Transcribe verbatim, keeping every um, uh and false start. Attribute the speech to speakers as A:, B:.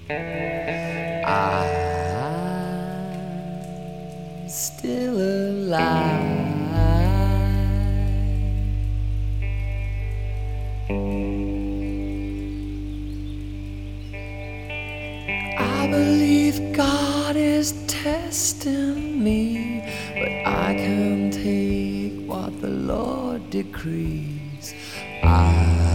A: I'm still alive. I believe God is testing me, but I can take what the Lord decrees. I